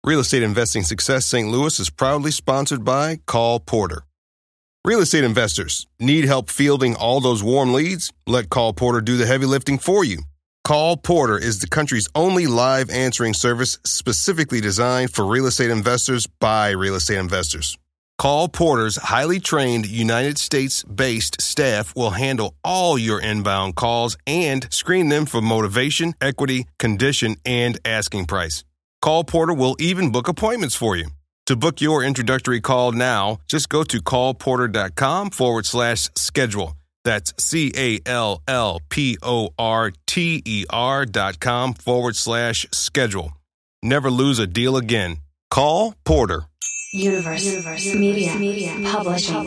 Real Estate Investing Success St. Louis is proudly sponsored by Call Porter. Real estate investors, need help fielding all those warm leads? Let Call Porter do the heavy lifting for you. Call Porter is the country's only live answering service specifically designed for real estate investors by real estate investors. Call Porter's highly trained United States-based staff will handle all your inbound calls and screen them for motivation, equity, condition, and asking price. Call Porter will even book appointments for you. To book your introductory call now, just go to callporter.com/schedule. That's CALLPORTER.com/schedule. Never lose a deal again. Call Porter. Universe Media Publishing.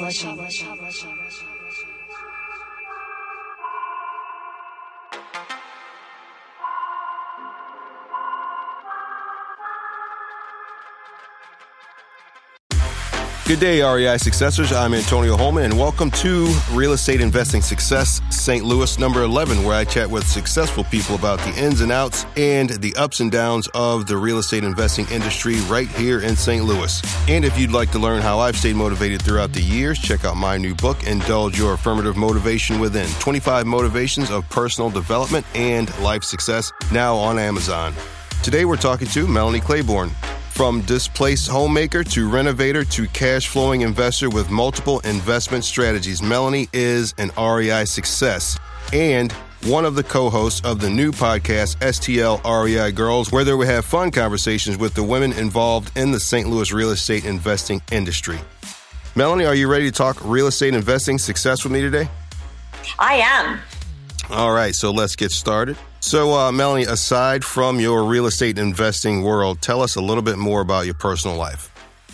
Good day, REI Successors. I'm Antonio Holman, and welcome to Real Estate Investing Success St. Louis number 11, where I chat with successful people about the ins and outs and the ups and downs of the real estate investing industry right here in St. Louis. And if you'd like to learn how I've stayed motivated throughout the years, check out my new book, Indulge Your Affirmative Motivation Within, 25 Motivations of Personal Development and Life Success, now on Amazon. Today we're talking to Melanie Claiborne. From displaced homemaker to renovator to cash-flowing investor with multiple investment strategies, Melanie is an REI success and one of the co-hosts of the new podcast, STL REI Girls, where they will have fun conversations with the women involved in the St. Louis real estate investing industry. Melanie, are you ready to talk real estate investing success with me today? I am. All right, so let's get started. So, Melanie, aside from your real estate investing world, tell us a little bit more about your personal life.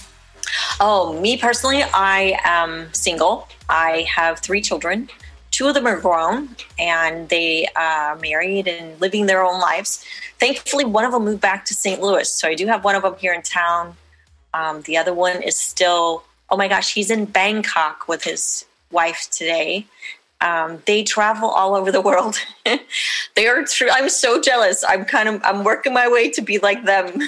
Oh, me personally, I am single. I have 3 children. 2 of them are grown, and they are married and living their own lives. Thankfully, one of them moved back to St. Louis, so I do have one of them here in town. The other one is still, oh my gosh, he's in Bangkok with his wife today. They travel all over the world. They are true. I'm so jealous. I'm working my way to be like them.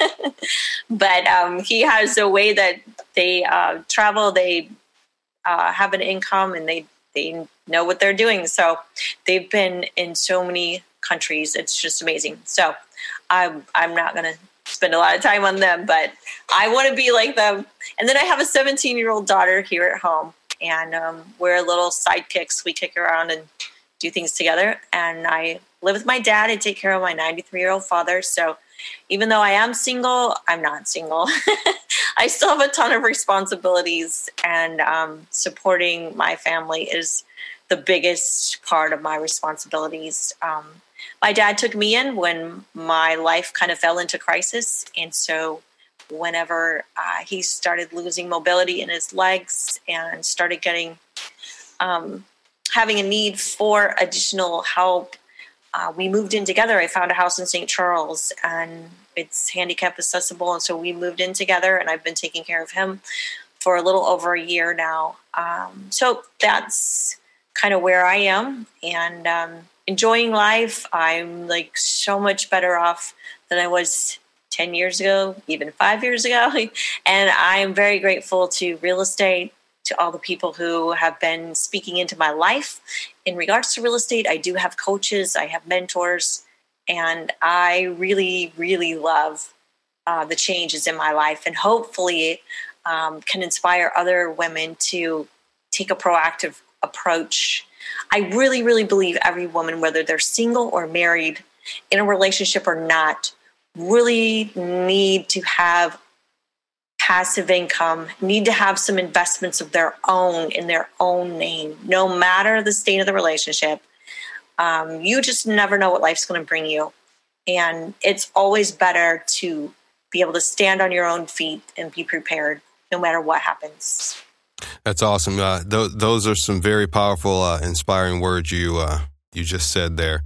But he has a way that they travel. They have an income and they know what they're doing. So they've been in so many countries. It's just amazing. So I'm not going to spend a lot of time on them, but I want to be like them. And then I have a 17-year-old daughter here at home. And we're little sidekicks. We kick around and do things together. And I live with my dad and take care of my 93-year-old father. So even though I am single, I'm not single. I still have a ton of responsibilities. And supporting my family is the biggest part of my responsibilities. My dad took me in when my life kind of fell into crisis. And so whenever he started losing mobility in his legs and started getting having a need for additional help, we moved in together. I found a house in St. Charles, and it's handicap accessible, and so we moved in together, and I've been taking care of him for a little over a year now. So that's kind of where I am, and enjoying life. I'm like so much better off than I was 10 years ago, even 5 years ago. And I'm very grateful to real estate, to all the people who have been speaking into my life. In regards to real estate, I do have coaches, I have mentors, and I really, really love the changes in my life, and hopefully can inspire other women to take a proactive approach. I really, really believe every woman, whether they're single or married, in a relationship or not, really need to have passive income, need to have some investments of their own in their own name, no matter the state of the relationship. You just never know what life's going to bring you. And it's always better to be able to stand on your own feet and be prepared no matter what happens. That's awesome. Those are some very powerful, inspiring words you just said there.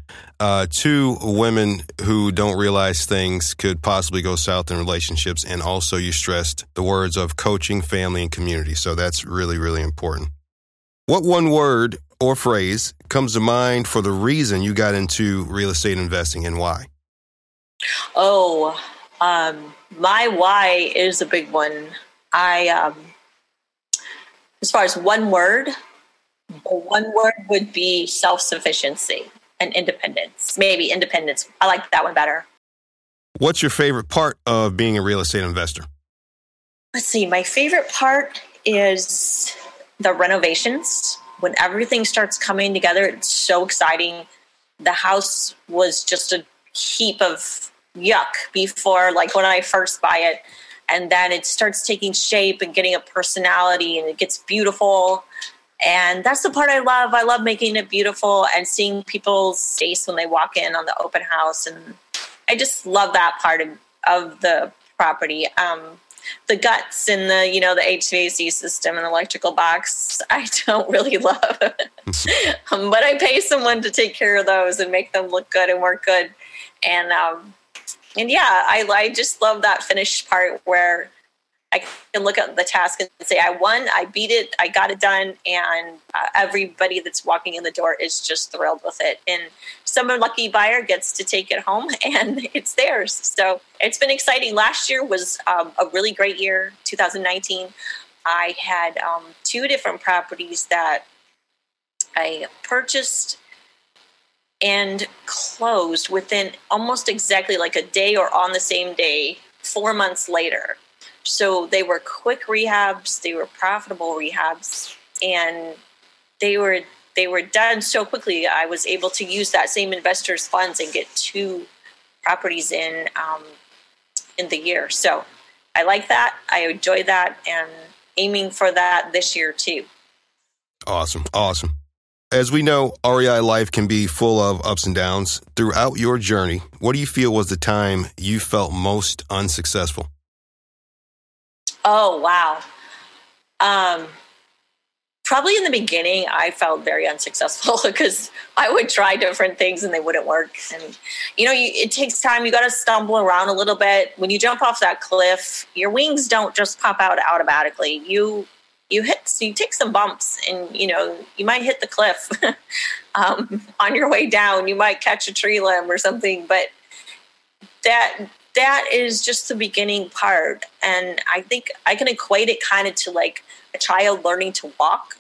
2 women who don't realize things could possibly go south in relationships. And also you stressed the words of coaching, family, and community. So that's really, really important. What one word or phrase comes to mind for the reason you got into real estate investing, and why? Oh, My why is a big one. As far as one word would be self-sufficiency and independence. Maybe independence. I like that one better. What's your favorite part of being a real estate investor? Let's see. My favorite part is the renovations. When everything starts coming together, it's so exciting. The house was just a heap of yuck before, like when I first buy it. And then it starts taking shape and getting a personality, and it gets beautiful. And that's the part I love. I love making it beautiful and seeing people's face when they walk in on the open house. And I just love that part of the property. The guts and the HVAC system and electrical box, I don't really love. But I pay someone to take care of those and make them look good and work good. And yeah, I just love that finished part where I can look at the task and say, I won, I beat it, I got it done, and everybody that's walking in the door is just thrilled with it. And some lucky buyer gets to take it home, and it's theirs. So it's been exciting. Last year was a really great year, 2019. I had 2 different properties that I purchased and closed within almost exactly like a day or on the same day, 4 months later. So they were quick rehabs, they were profitable rehabs, and they were done so quickly. I was able to use that same investor's funds and get 2 properties in the year. So I like that. I enjoy that, and aiming for that this year too. Awesome. As we know, REI life can be full of ups and downs. Throughout your journey, what do you feel was the time you felt most unsuccessful? Oh, wow. Probably in the beginning, I felt very unsuccessful because I would try different things and they wouldn't work. And, it takes time. You got to stumble around a little bit. When you jump off that cliff, your wings don't just pop out automatically. You take some bumps and, you might hit the cliff on your way down. You might catch a tree limb or something, but that is just the beginning part. And I think I can equate it kind of to like a child learning to walk.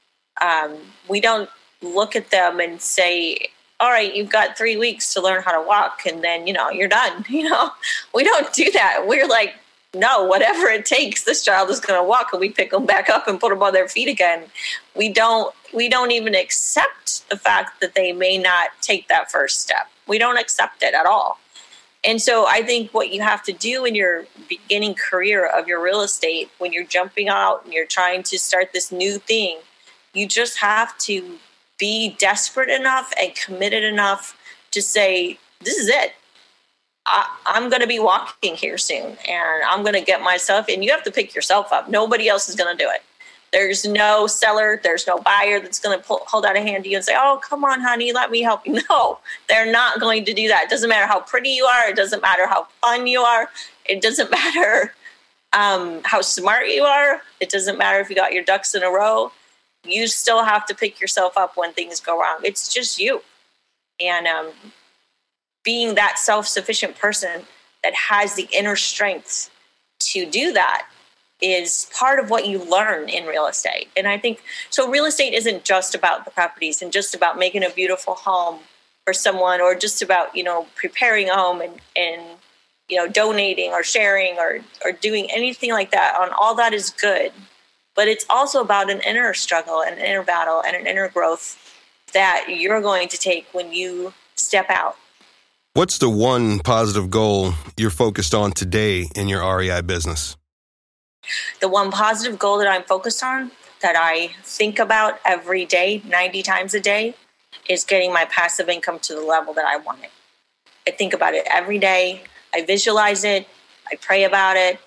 We don't look at them and say, all right, you've got 3 weeks to learn how to walk, and then, you're done. We don't do that. We're like, no, whatever it takes, this child is going to walk, and we pick them back up and put them on their feet again. We don't even accept the fact that they may not take that first step. We don't accept it at all. And so I think what you have to do in your beginning career of your real estate, when you're jumping out and you're trying to start this new thing, you just have to be desperate enough and committed enough to say, this is it. I'm going to be walking here soon, and I'm going to get myself, and you have to pick yourself up. Nobody else is going to do it. There's no seller, there's no buyer that's going to hold out a hand to you and say, oh, come on, honey, let me help you. No, they're not going to do that. It doesn't matter how pretty you are. It doesn't matter how fun you are. It doesn't matter how smart you are. It doesn't matter if you got your ducks in a row. You still have to pick yourself up when things go wrong. It's just you. And being that self-sufficient person that has the inner strength to do that is part of what you learn in real estate. And I think, so real estate isn't just about the properties and just about making a beautiful home for someone, or just about, preparing a home and donating or sharing or doing anything like that. On all that is good. But it's also about an inner struggle, an inner battle, and an inner growth that you're going to take when you step out. What's the one positive goal you're focused on today in your REI business? The one positive goal that I'm focused on, that I think about every day, 90 times a day, is getting my passive income to the level that I want it. I think about it every day. I visualize it. I pray about it.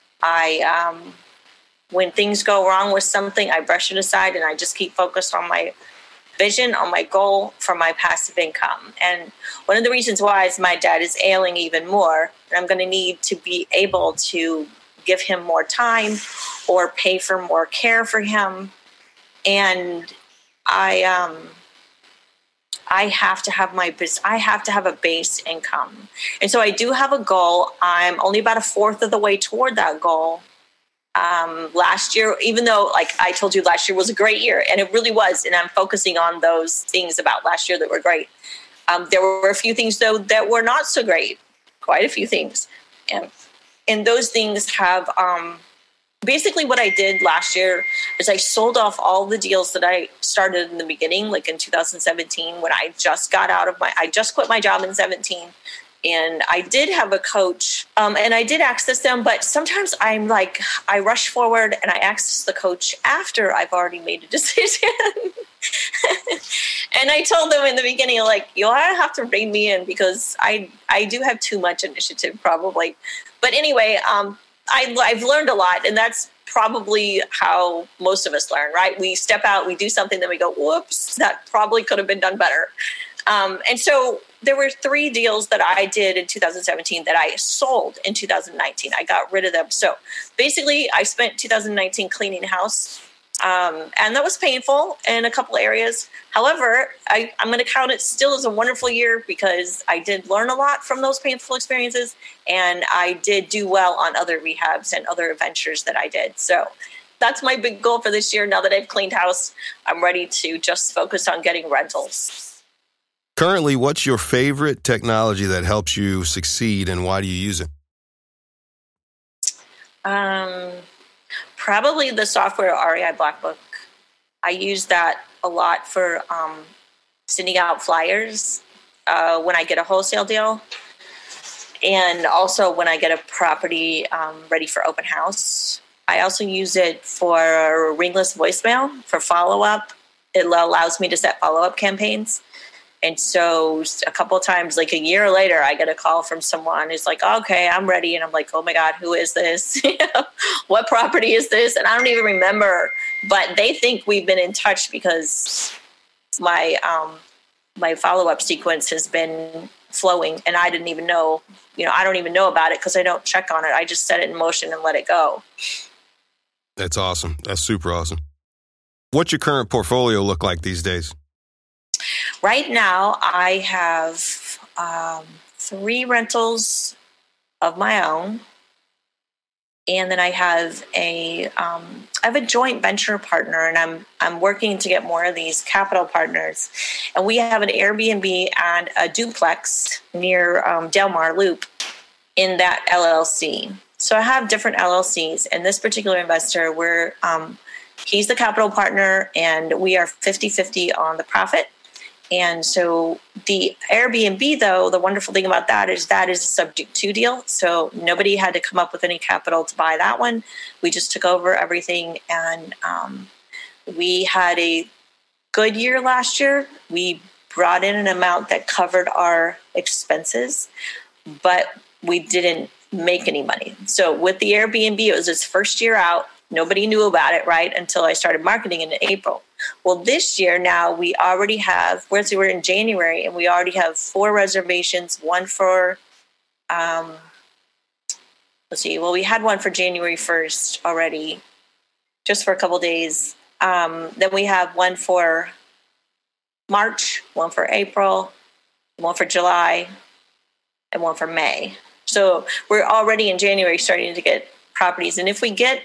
When things go wrong with something, I brush it aside and I just keep focused on my vision, on my goal for my passive income. And one of the reasons why is my dad is ailing even more, and I'm going to need to be able to give him more time or pay for more care for him. And I I have to have I have to have a base income. And so I do have a goal. I'm only about a fourth of the way toward that goal. Last year, even though, like I told you, last year was a great year, and it really was, and I'm focusing on those things about last year that were great. There were a few things, though, that were not so great, quite a few things. And those things have... basically, what I did last year is I sold off all the deals that I started in the beginning, like in 2017, when I just I just quit my job in 17. And I did have a coach, and I did access them, but sometimes I'm like, I rush forward and I access the coach after I've already made a decision. And I told them in the beginning, like, you'll have to bring me in because I do have too much initiative, probably. But anyway, I've learned a lot, and that's probably how most of us learn, right? We step out, we do something, then we go, whoops, that probably could have been done better. And so there were 3 deals that I did in 2017 that I sold in 2019. I got rid of them. So basically, I spent 2019 cleaning house, and that was painful in a couple areas. However, I'm going to count it still as a wonderful year because I did learn a lot from those painful experiences, and I did do well on other rehabs and other ventures that I did. So that's my big goal for this year. Now that I've cleaned house, I'm ready to just focus on getting rentals. Currently, what's your favorite technology that helps you succeed, and why do you use it? Probably the software REI Blackbook. I use that a lot for sending out flyers when I get a wholesale deal, and also when I get a property ready for open house. I also use it for ringless voicemail for follow-up. It allows me to set follow-up campaigns. And so a couple of times, like a year later, I get a call from someone who's like, okay, I'm ready. And I'm like, oh my God, who is this? What property is this? And I don't even remember, but they think we've been in touch because my follow-up sequence has been flowing, and I didn't even know, I don't even know about it because I don't check on it. I just set it in motion and let it go. That's awesome. That's super awesome. What's your current portfolio look like these days? Right now, I have 3 rentals of my own, and then I have a joint venture partner, and I'm working to get more of these capital partners. And we have an Airbnb and a duplex near Del Mar Loop in that LLC. So I have different LLCs, and this particular investor, he's the capital partner, and we are 50-50 on the profit. And so the Airbnb, though, the wonderful thing about that is a subject to deal. So nobody had to come up with any capital to buy that one. We just took over everything, and we had a good year last year. We brought in an amount that covered our expenses, but we didn't make any money. So with the Airbnb, it was its first year out. Nobody knew about it, right, until I started marketing in April. Well, this year now we already have, we're in January, and we already have 4 reservations, one for, we had one for January 1st already, just for a couple days. Then we have one for March, one for April, one for July, and one for May. So we're already in January starting to get properties. And if we can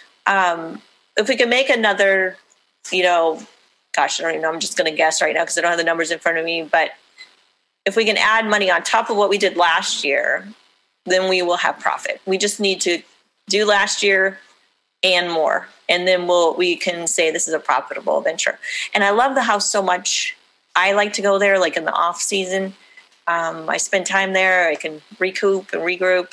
make another, I don't even know, I'm just going to guess right now because I don't have the numbers in front of me. But if we can add money on top of what we did last year, then we will have profit. We just need to do last year and more. And then we can say this is a profitable venture. And I love the house so much. I like to go there like in the off season. I spend time there. I can recoup and regroup.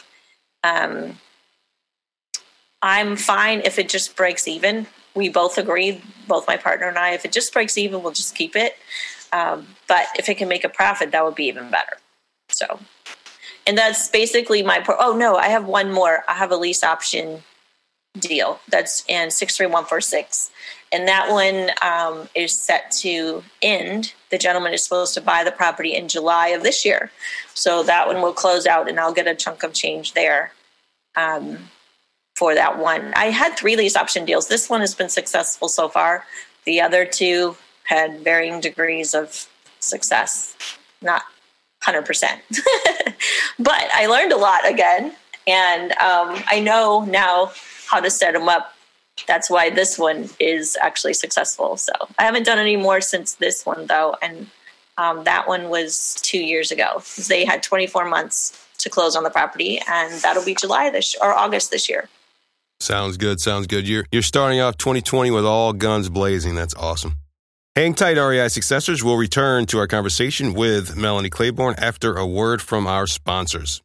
I'm fine if it just breaks even. We both agree, both my partner and I, if it just breaks even, we'll just keep it. But if it can make a profit, that would be even better. So, and that's basically I have one more. I have a lease option deal that's in 63146. And that one is set to end. The gentleman is supposed to buy the property in July of this year. So that one will close out, and I'll get a chunk of change there. For that one. I had 3 lease option deals. This one has been successful so far. The other 2 had varying degrees of success, not 100%. But I learned a lot again. And I know now how to set them up. That's why this one is actually successful. So I haven't done any more since this one, though. And that one was 2 years ago. They had 24 months to close on the property, and that'll be August this year. Sounds good. Sounds good. You're starting off 2020 with all guns blazing. That's awesome. Hang tight, REI Successors. We'll return to our conversation with Melanie Claiborne after a word from our sponsors.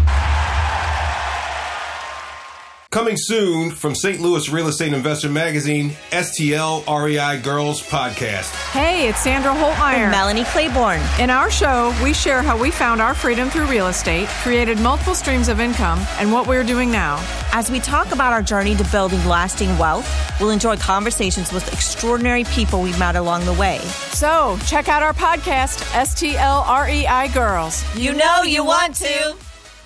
Coming soon from St. Louis Real Estate Investor Magazine, STL REI Girls Podcast. Hey, it's Sandra Holtmeyer. And Melanie Claiborne. In our show, we share how we found our freedom through real estate, created multiple streams of income, and what we're doing now. As we talk about our journey to building lasting wealth, we'll enjoy conversations with extraordinary people we've met along the way. So, check out our podcast, STL REI Girls. You know you want to.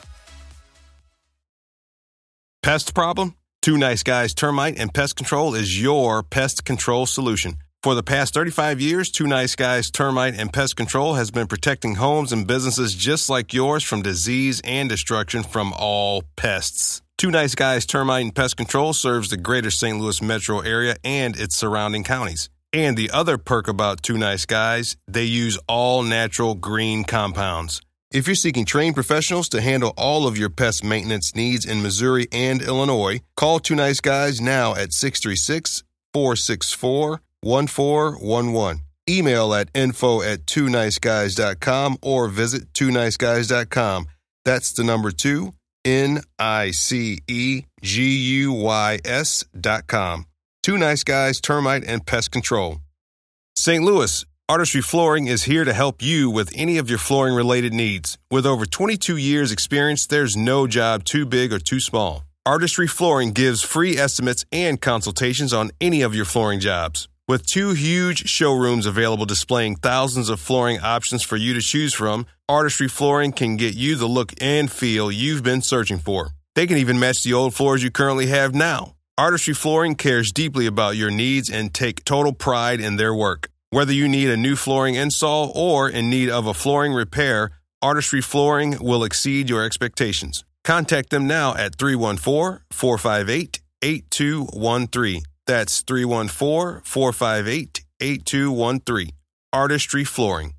Pest problem? Two Nice Guys Termite and Pest Control is your pest control solution. For the past 35 years, Two Nice Guys Termite and Pest Control has been protecting homes and businesses just like yours from disease and destruction from all pests. Two Nice Guys Termite and Pest Control serves the greater St. Louis metro area and its surrounding counties. And the other perk about Two Nice Guys, they use all natural green compounds. If you're seeking trained professionals to handle all of your pest maintenance needs in Missouri and Illinois, call Two Nice Guys now at 636-464-1411. Email at info@twoniceguys.com or visit twoniceguys.com. That's the number 2, NICEGUYS.com. Two Nice Guys Termite and Pest Control. St. Louis, Artistry Flooring is here to help you with any of your flooring-related needs. With over 22 years' experience, there's no job too big or too small. Artistry Flooring gives free estimates and consultations on any of your flooring jobs. With 2 huge showrooms available displaying thousands of flooring options for you to choose from, Artistry Flooring can get you the look and feel you've been searching for. They can even match the old floors you currently have now. Artistry Flooring cares deeply about your needs and take total pride in their work. Whether you need a new flooring install or in need of a flooring repair, Artistry Flooring will exceed your expectations. Contact them now at 314-458-8213. That's 314-458-8213. Artistry Flooring.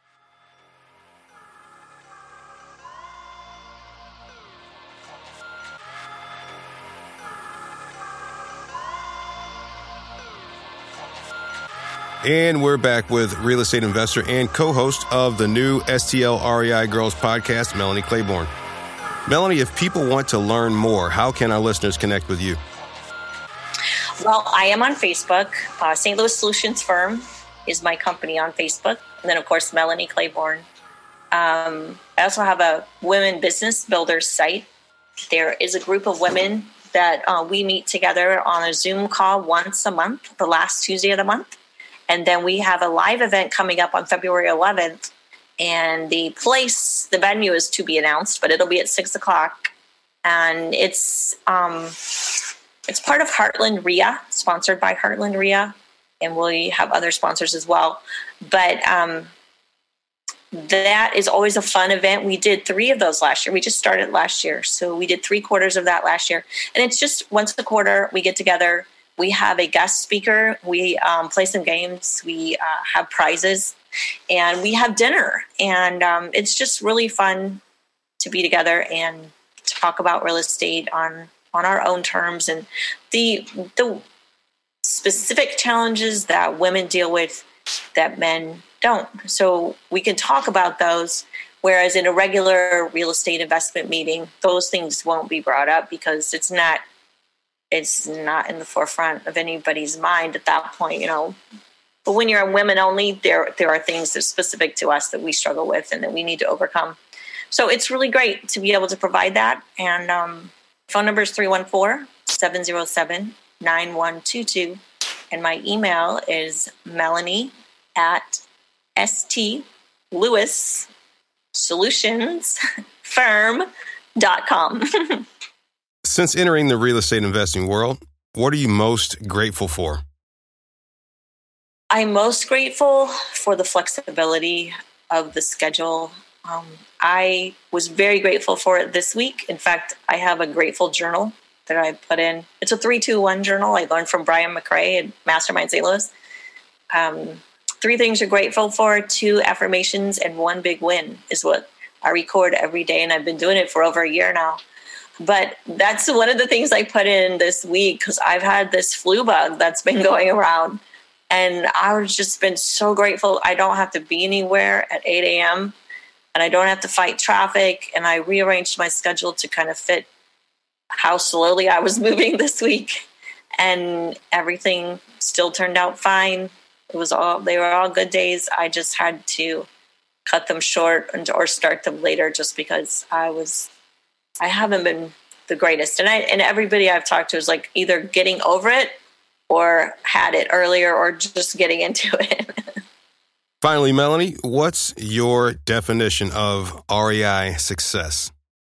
And we're back with real estate investor and co-host of the new STL REI Girls podcast, Melanie Claiborne. Melanie, if people want to learn more, how can our listeners connect with you? Well, I am on Facebook. St. Louis Solutions Firm is my company on Facebook. And then, of course, Melanie Claiborne. I also have a women business builders site. There is a group of women that we meet together on a Zoom call once a month, the last Tuesday of the month. And then we have a live event coming up on February 11th. And the venue is to be announced, but it'll be at 6:00. And it's part of Heartland REIA, sponsored by Heartland REIA. And we have other sponsors as well. But that is always a fun event. We did 3 of those last year. We just started last year. So we did 3 quarters of that last year. And it's just once a quarter, we get together. We have a guest speaker. We play some games. We have prizes. And we have dinner. And it's just really fun to be together and talk about real estate on our own terms and the specific challenges that women deal with that men don't. So we can talk about those, whereas in a regular real estate investment meeting, those things won't be brought up because it's not in the forefront of anybody's mind at that point, you know. But when you're a women only, there are things that are specific to us that we struggle with and that we need to overcome. So it's really great to be able to provide that. And phone number is 314-707-9122. And my email is melanie@stlewissolutionsfirm.com. Since entering the real estate investing world, what are you most grateful for? I'm most grateful for the flexibility of the schedule. I was very grateful for it this week. In fact, I have a grateful journal that I put in. It's a 3-2-1 journal I learned from Brian McRae at Mastermind St. Louis. 3 things you're grateful for, 2 affirmations, and 1 big win is what I record every day. And I've been doing it for over a year now. But that's one of the things I put in this week because I've had this flu bug that's been going around. And I've just been so grateful I don't have to be anywhere at 8 a.m. and I don't have to fight traffic. And I rearranged my schedule to kind of fit how slowly I was moving this week. And everything still turned out fine. They were all good days. I just had to cut them short or start them later just because I haven't been the greatest. And everybody I've talked to is like either getting over it or had it earlier or just getting into it. Finally, Melanie, what's your definition of REI success?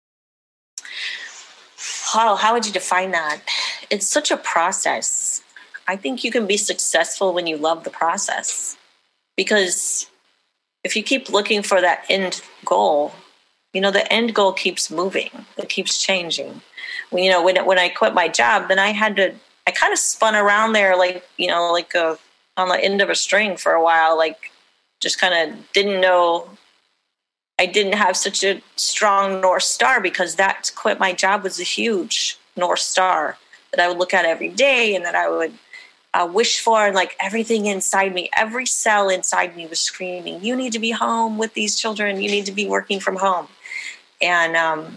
How would you define that? It's such a process. I think you can be successful when you love the process. Because if you keep looking for that end goal, the end goal keeps moving. It keeps changing. When I quit my job, then I kind of spun around there on the end of a string for a while, just kind of didn't know. I didn't have such a strong North Star because that quit my job was a huge North Star that I would look at every day and that I would wish for. And everything inside me, every cell inside me was screaming, you need to be home with these children. You need to be working from home. And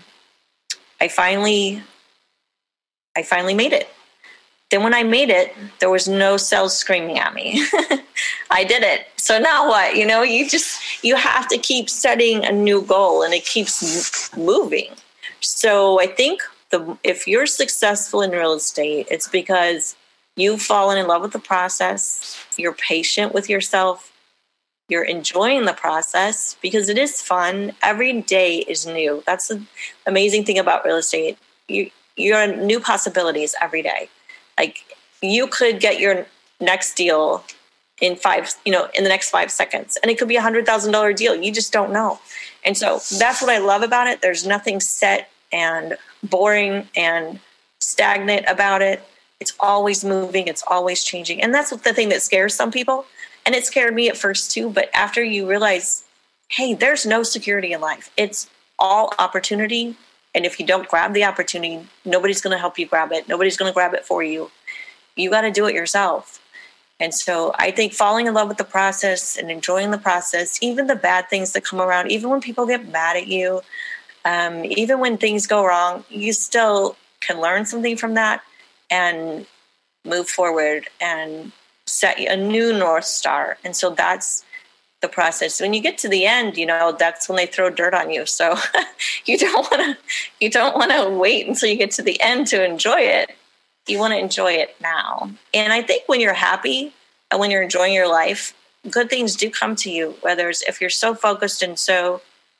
I finally made it. Then when I made it, there was no cells screaming at me. I did it. So now what? You have to keep setting a new goal and it keeps moving. So I think if you're successful in real estate, it's because you've fallen in love with the process. You're patient with yourself. You're enjoying the process because it is fun. Every day is new. That's the amazing thing about real estate. You're new possibilities every day. You could get your next deal in the next 5 seconds, and it could be $100,000 deal. You just don't know. And so that's what I love about it. There's nothing set and boring and stagnant about it. It's always moving. It's always changing. And that's the thing that scares some people. And it scared me at first too. But after you realize, hey, there's no security in life. It's all opportunity. And if you don't grab the opportunity, nobody's going to help you grab it. Nobody's going to grab it for you. You got to do it yourself. And so I think falling in love with the process and enjoying the process, even the bad things that come around, even when people get mad at you, even when things go wrong, you still can learn something from that and move forward and set a new North Star. And so that's the process. When you get to the end, that's when they throw dirt on you. So you don't want to wait until you get to the end to enjoy it. You want to enjoy it now. And I think when you're happy and when you're enjoying your life, good things do come to you. If you're so focused and so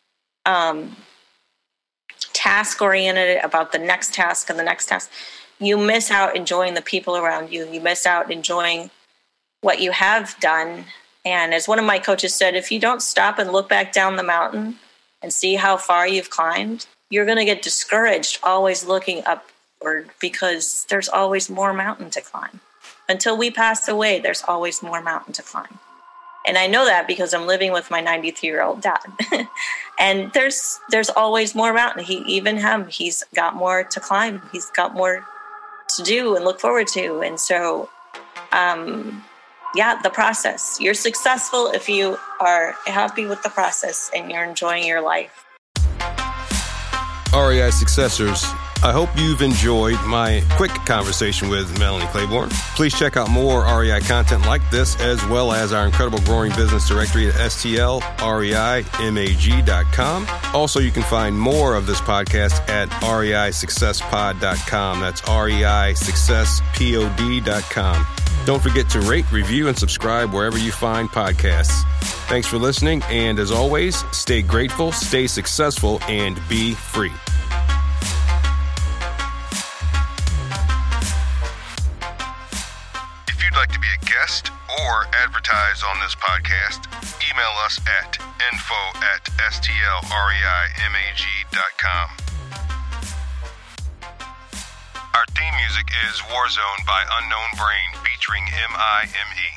task oriented about the next task and the next task, you miss out enjoying the people around you. You miss out enjoying what you have done. And as one of my coaches said, if you don't stop and look back down the mountain and see how far you've climbed, you're going to get discouraged always looking upward because there's always more mountain to climb. Until we pass away, there's always more mountain to climb. And I know that because I'm living with my 93-year-old dad. And there's always more mountain. He's got more to climb. He's got more to do and look forward to. And so, the process. You're successful if you are happy with the process and you're enjoying your life. REI Successors, I hope you've enjoyed my quick conversation with Melanie Claiborne. Please check out more REI content like this, as well as our incredible growing business directory at stlreimag.com. Also, you can find more of this podcast at reisuccesspod.com. That's reisuccesspod.com. Don't forget to rate, review, and subscribe wherever you find podcasts. Thanks for listening, and as always, stay grateful, stay successful, and be free. If you'd like to be a guest or advertise on this podcast, email us at info@stlreimag.com. Our theme music is Warzone by Unknown Brain featuring MIME.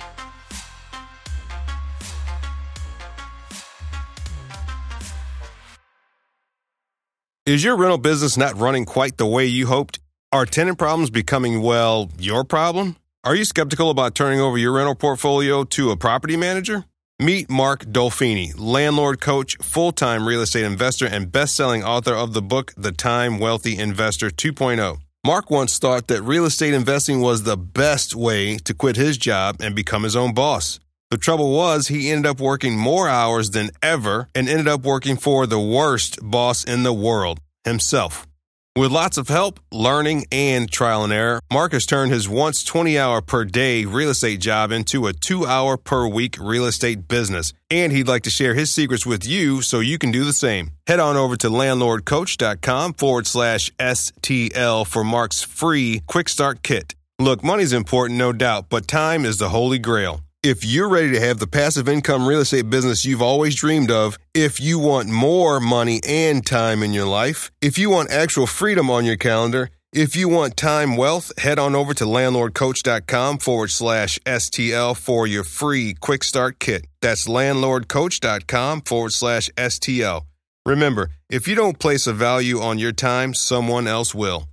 Is your rental business not running quite the way you hoped? Are tenant problems becoming, well, your problem? Are you skeptical about turning over your rental portfolio to a property manager? Meet Mark Dolfini, landlord coach, full-time real estate investor, and best-selling author of the book, The Time Wealthy Investor 2.0. Mark once thought that real estate investing was the best way to quit his job and become his own boss. The trouble was, he ended up working more hours than ever and ended up working for the worst boss in the world, himself. With lots of help, learning, and trial and error, Mark has turned his once 20-hour-per-day real estate job into a 2-hour-per-week real estate business. And he'd like to share his secrets with you so you can do the same. Head on over to landlordcoach.com/STL for Mark's free Quick Start Kit. Look, money's important, no doubt, but time is the holy grail. If you're ready to have the passive income real estate business you've always dreamed of, if you want more money and time in your life, if you want actual freedom on your calendar, if you want time wealth, head on over to landlordcoach.com/STL for your free Quick Start Kit. That's landlordcoach.com/STL. Remember, if you don't place a value on your time, someone else will.